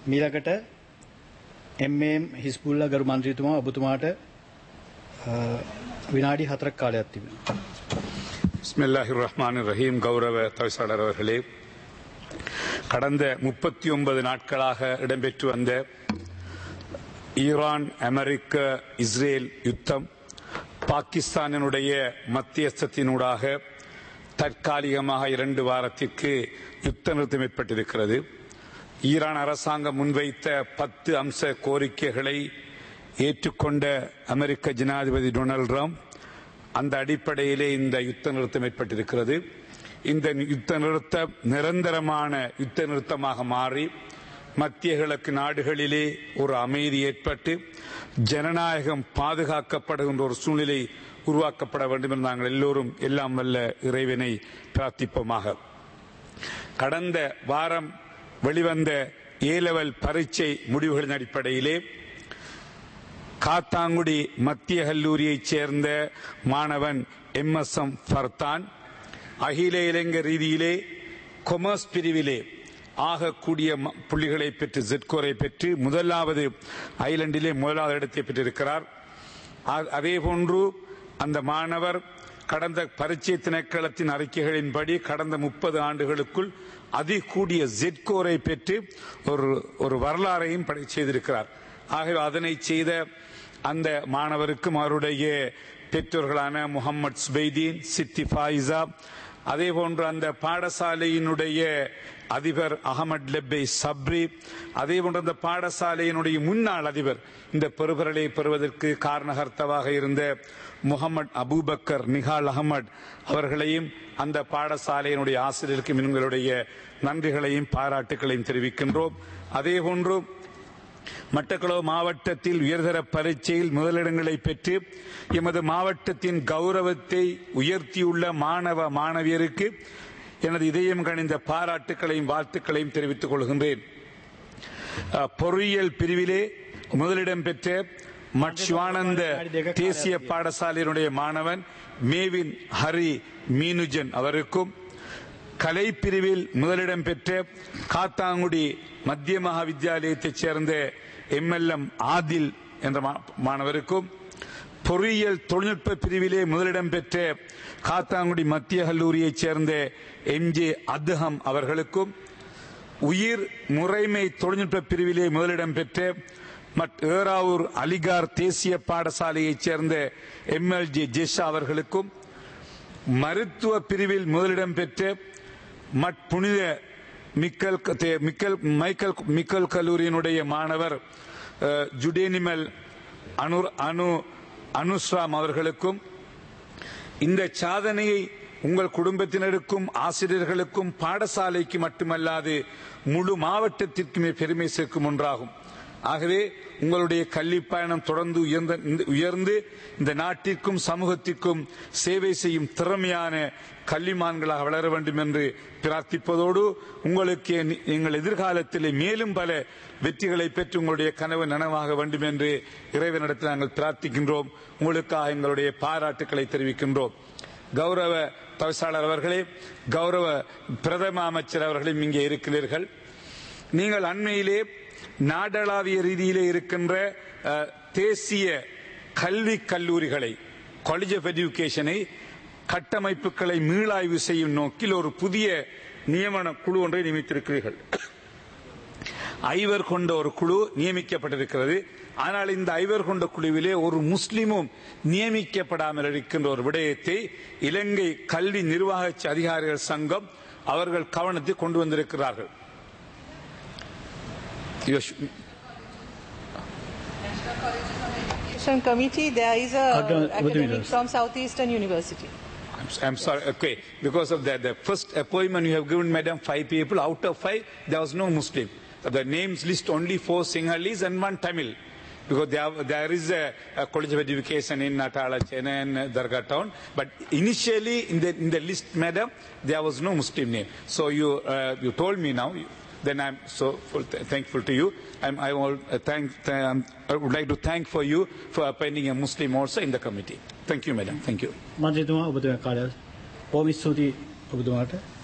මීළඟට MM. Hezbollah ගරු මන්ත්‍රීතුමා ඔබතුමාට විනාඩි 4ක් කාලයක් තිබෙනවා. பிஸ்மில்லாஹிர் ரஹ்மானிர் ரஹீம். கௌரவ தவிசாளர் அவர்களே, கடந்த 39 நாட்களாக இடம்பெற்று வந்த ஈரான், அமெரிக்க, இஸ்ரேல் யுத்தம் பாகிஸ்தானினுடைய மத்தியஸ்தத்தினூடாக தற்காலிகமாக 2 வாரத்திற்கு யுத்த நிறுத்தம் ஏற்பட்டிருக்கிறது. ஈரான் அரசாங்கம் முன்வைத்த 10 அம்ச கோரிக்கைகளை ஏற்றுக்கொண்ட அமெரிக்க ஜனாதிபதி டொனால்ட் ட்ரம்ப் அந்த அடிப்படையிலே இந்த யுத்த நிறுத்தம் ஏற்பட்டிருக்கிறது. இந்த யுத்த நிறுத்தம் நிரந்தரமான யுத்த நிறுத்தமாக மாறி மத்திய கிழக்கு நாடுகளிலே ஒரு அமைதி ஏற்பட்டு ஜனநாயகம் பாதுகாக்கப்படுகின்ற ஒரு சூழ்நிலை உருவாக்கப்பட வேண்டும் என்று நாங்கள் எல்லோரும் எல்லாம் வல்ல இறைவனை பிரார்த்திப்போமாக. கடந்த வாரம் வெளிவந்த A-level பரீட்சை முடிவுகளின் அடிப்படையிலே காத்தாங்குடி மத்திய கல்லூரியைச் சேர்ந்த மாணவன் M.S.M. ஃபர்தான் அகில இலங்கை ரீதியிலே கொமர்ஸ் பிரிவிலே ஆகக்கூடிய புள்ளிகளை பெற்று ஜெட்கோரை பெற்று முதலாவது ஐலண்டிலே முதலாவது இடத்தை பெற்றிருக்கிறார். அதேபோன்று அந்த மாணவர் கடந்த பரீட்சை திணைக்களத்தின் அறிக்கைகளின்படி கடந்த 30 ஆண்டுகளுக்குள் அதிகூடிய ஜெட்கோரை பெற்று ஒரு வரலாறையும் செய்திருக்கிறார். ஆகவே அதனை செய்த அந்த மாணவருக்கும் அவருடைய பெற்றோர்களான முகமது சுபைதீன், சித்தி ஃபாயிசா, அதே போன்று அந்த பாடசாலையினுடைய அதிபர் அகமது லெப்பை சப்ரி, அதே போன்று அந்த பாடசாலையினுடைய முன்னாள் அதிபர் இந்த பெறுபொருளை பெறுவதற்கு காரணகர்த்தவாக இருந்த முகமது அபூபக்கர் நிகால் அகமது அவர்களையும் அந்த பாடசாலையினுடைய ஆசிரியருக்கும் எங்களுடைய நன்றிகளையும் பாராட்டுகளையும் தெரிவிக்கின்றோம். அதே போன்று மட்டக்களப்பு மாவட்டத்தில் உயர்தர பரீட்சையில் முதலிடங்களை பெற்று எமது மாவட்டத்தின் கௌரவத்தை உயர்த்தியுள்ள மாணவ மாணவியருக்கு எனது இதயம் கனிந்த பாராட்டுகளையும் வாழ்த்துக்களையும் தெரிவித்துக் கொள்கின்றேன். பொறியியல் பிரிவிலே முதலிடம் பெற்ற மட்சிவானந்த தேசிய பாடசாலையினுடைய மாணவன் மேவின் ஹரி மீனுஜன் அவருக்கும், கலைப்பிரிவில் முதலிடம் பெற்ற காத்தாங்குடி மத்திய மகா வித்தியாலயத்தைச் சேர்ந்த M.L.M. ஆதில் என்ற மாணவருக்கும், பொறியியல் தொழில்நுட்ப பிரிவிலே முதலிடம் பெற்ற காத்தாங்குடி மத்திய கல்லூரியைச் சேர்ந்த M.J. அத்ஹம் அவர்களுக்கும், உயிர் முறைமை தொழில்நுட்ப பிரிவிலே முதலிடம் பெற்ற ஏறாவூர் அலிகார் தேசிய பாடசாலையைச் சேர்ந்த M.L.J. ஜெஷா அவர்களுக்கும், மருத்துவ பிரிவில் முதலிடம் பெற்ற புனித மிக்கல் கல்லூரியினுடைய மாணவர் ஜுடேனிமல் அனுஸ்ராம் அவர்களுக்கும், இந்த சாதனையை உங்கள் குடும்பத்தினருக்கும் ஆசிரியர்களுக்கும் பாடசாலைக்கு மட்டுமல்லாது முழு மாவட்டத்திற்குமே பெருமை சேர்க்கும் ஒன்றாகும். ஆகவே உங்களுடைய கல்வி பயணம் தொடர்ந்து உயர்ந்து இந்த நாட்டிற்கும் சமூகத்திற்கும் சேவை செய்யும் திறமையான கல்விமான்களாக வளர வேண்டும் என்று பிரார்த்திப்பதோடு உங்களுக்கு எங்கள் எதிர்காலத்தில் மேலும் பல வெற்றிகளை பெற்று உங்களுடைய கனவு நனவாக வேண்டும் என்று இறைவனிடத்தில் நாங்கள் பிரார்த்திக்கின்றோம். உங்களுக்காக எங்களுடைய பாராட்டுக்களை தெரிவிக்கின்றோம். கௌரவ தவிசாளர் அவர்களே, கௌரவ பிரதம அமைச்சர் அவர்களும் இங்கே இருக்கிறீர்கள். நீங்கள் அண்மையிலே நாடளாவிய ரீதியிலே இருக்கின்ற தேசிய கல்வி கல்லூரிகளை, காலேஜ் ஆஃப் எஜுகேஷனை கட்டமைப்புகளை மீளாய்வு செய்யும் நோக்கில் ஒரு புதிய நியமன குழு ஒன்றை நியமித்திருக்கிறீர்கள். 5 கொண்ட ஒரு குழு நியமிக்கப்பட்டிருக்கிறது. ஆனால் இந்த 5 கொண்ட குழுவிலே ஒரு முஸ்லிமும் நியமிக்கப்படாமல் இருக்கின்ற ஒரு விடயத்தை இலங்கை கல்வி நிர்வாக அதிகாரிகள் சங்கம் அவர்கள் கவனத்தை கொண்டு வந்திருக்கிறார்கள். Committee, there is a academic from Southeastern University. I'm sorry. Okay, because of that, the first appointment you have given, Madam, 5 people. Out of 5, there was no Muslim. The names list only 4 Sinhalese and 1 Tamil. Because there is a college of education in Natala, Chennai and Darga town. But initially in the list, Madam, there was no Muslim name. So you told me now. Then I'm so thankful to you. I would like to thank for you for appointing a Muslim also in the committee. Thank you, Madam. Thank you. මන්ත්‍රීතුමා ඔබතුමා කාලය බොහොම ස්තුතියි ඔබතුමාට.